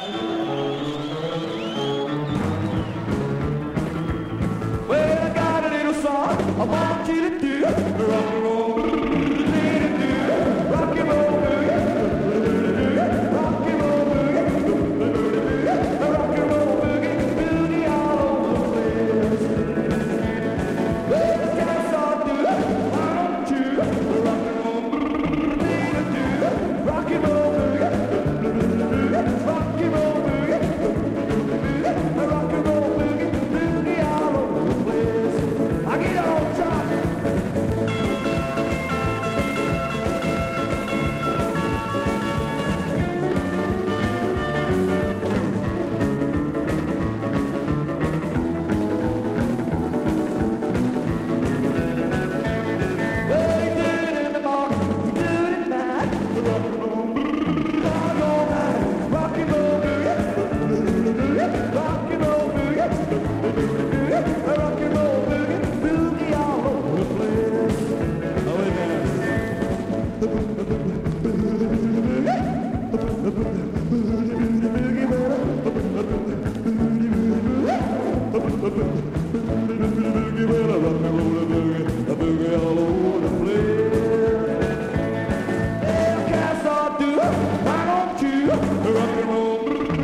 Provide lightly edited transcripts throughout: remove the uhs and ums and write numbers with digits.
Well, I got a little song I want you to do. Rock and roll, rock and roll, rock and roll, rock and roll, boogie all over the place. Well, the cats all do. Why don't you rock and roll, rock and roll, rock and roll, rock and roll, boogie all over the place. I get on top. Well, you do it in the morning, you do it at night. Rock and roll all night. Rock and roll boogie, rock and roll boogie, rock and roll boogie all over the place. Oh, wait a minute. Boogie, well, rock and roll a boogie all over the place. Well, cats all do. Why don't you rock and roll,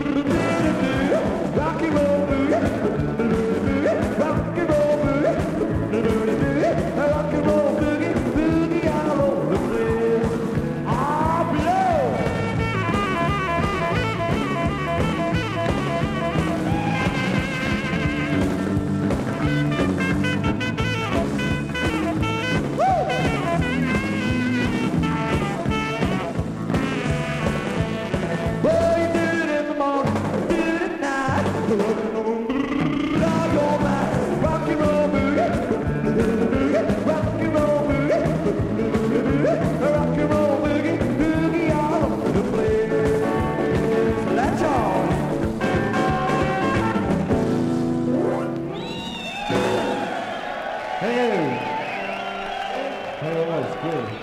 rock and roll boogie, rock and roll boogie, rock and roll boogie all over the place. Ah, blow. Well, you do it in the morning, do it at night. Rock and roll all night. Rock and roll boogie, rock and roll boogie, rock and roll boogie all over the place. That's all. Hey, hey, that's good.